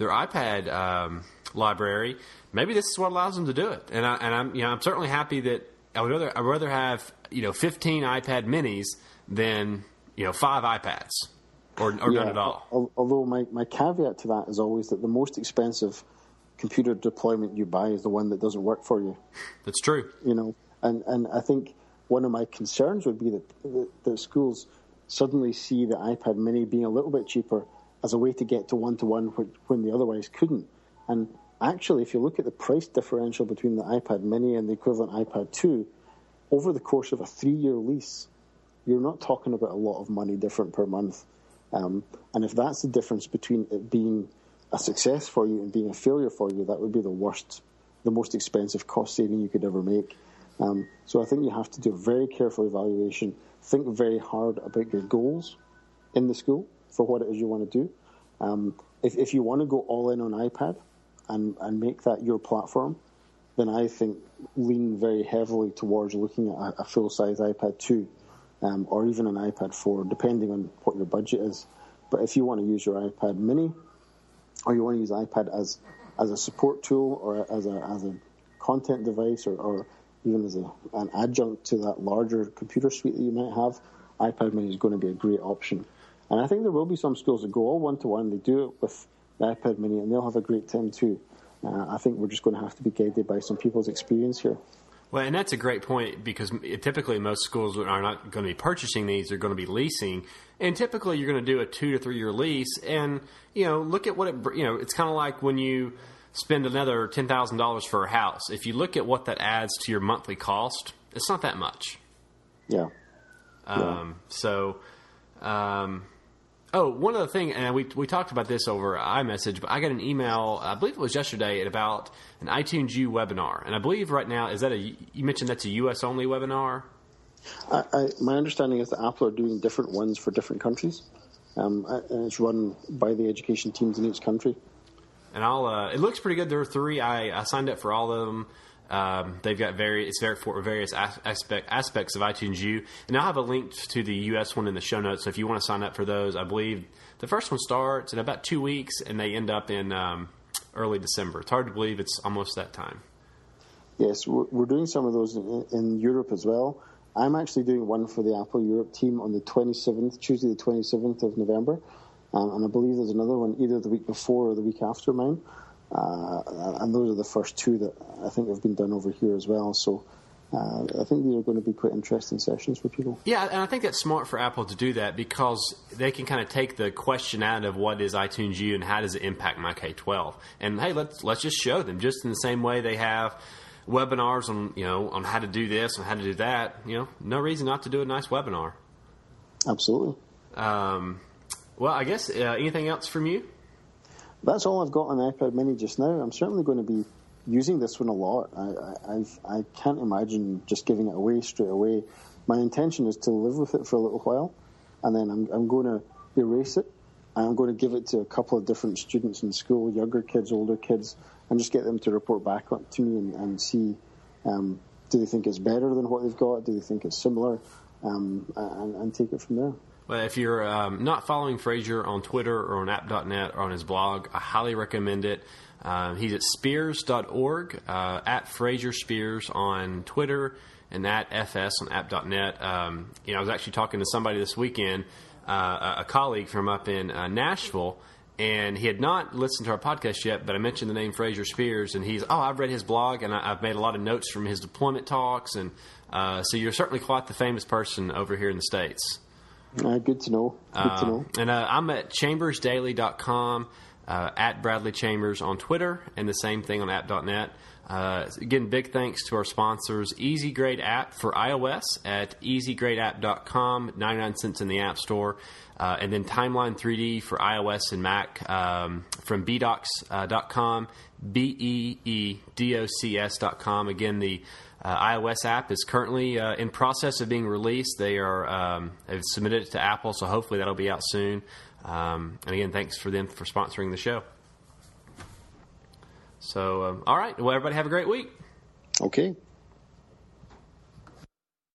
iPad library, maybe this is what allows them to do it. And I'm certainly happy that I'd rather have 15 iPad minis than 5 iPads or none at all. Although my caveat to that is always that the most expensive computer deployment you buy is the one that doesn't work for you. That's true. And I think one of my concerns would be that schools suddenly see the iPad mini being a little bit cheaper as a way to get to one-to-one when they otherwise couldn't. And actually, if you look at the price differential between the iPad mini and the equivalent iPad 2, over the course of a 3-year lease, you're not talking about a lot of money different per month. And if that's the difference between it being a success for you and being a failure for you, that would be the most expensive cost saving you could ever make. So I think you have to do a very careful evaluation, think very hard about your goals in the school for what it is you want to do. If you want to go all in on iPad and make that your platform, then I think lean very heavily towards looking at a full-size iPad 2 or even an iPad 4, depending on what your budget is. But if you want to use your iPad mini or you want to use iPad as a support tool or as a content device or even as an adjunct to that larger computer suite that you might have, iPad mini is going to be a great option. And I think there will be some schools that go all one-to-one. They do it with the iPad mini, and they'll have a great time too. I think we're just going to have to be guided by some people's experience here. Well, and that's a great point because typically most schools are not going to be purchasing these. They're going to be leasing. And typically you're going to do a 2 to 3 year lease. And, look at what it's kind of like when you spend another $10,000 for a house. If you look at what that adds to your monthly cost, it's not that much. Yeah. One other thing, and we talked about this over iMessage, but I got an email, I believe it was yesterday, about an iTunes U webinar. And I believe right now, you mentioned that's a U.S.-only webinar? My understanding is that Apple are doing different ones for different countries. And it's run by the education teams in each country. And it looks pretty good. There are 3. I signed up for all of them. They've got various aspects of iTunes U, and I'll have a link to the US one in the show notes. So if you want to sign up for those, I believe the first one starts in about 2 weeks, and they end up in early December. It's hard to believe it's almost that time. Yes, we're doing some of those in Europe as well. I'm actually doing one for the Apple Europe team on the 27th, Tuesday the 27th of November, and I believe there's another one either the week before or the week after mine. And those are the first 2 that I think have been done over here as well. So I think these are going to be quite interesting sessions for people. Yeah, and I think that's smart for Apple to do that because they can kind of take the question out of what is iTunes U and how does it impact my K-12. And hey, let's just show them just in the same way they have webinars on how to do this and how to do that. No reason not to do a nice webinar. Absolutely. Well, I guess anything else from you? That's all I've got on the iPad mini just now. I'm certainly going to be using this one a lot. I can't imagine just giving it away straight away. My intention is to live with it for a little while, and then I'm going to erase it. I'm going to give it to a couple of different students in school, younger kids, older kids, and just get them to report back to me and see do they think it's better than what they've got? Do they think it's similar? And take it from there. Well, if you're not following Fraser on Twitter or on app.net or on his blog, I highly recommend it. He's at spears.org, at Fraser Spears on Twitter, and at FS on app.net. I was actually talking to somebody this weekend, a colleague from up in Nashville, and he had not listened to our podcast yet, but I mentioned the name Fraser Spears, and I've read his blog, and I've made a lot of notes from his deployment talks, and so you're certainly quite the famous person over here in the States. Good to know. And I'm at chambersdaily.com, at Bradley Chambers on Twitter, and the same thing on app.net. Again, big thanks to our sponsors, Easy Grade app for iOS at easygradeapp.com, 99 cents in the App Store. And then Timeline 3D for iOS and Mac from bedocs.com, beedocs.com. Again, the iOS app is currently in process of being released. They have submitted it to Apple, so hopefully that'll be out soon. And again, thanks for them for sponsoring the show. So, all right. Well, everybody have a great week. Okay.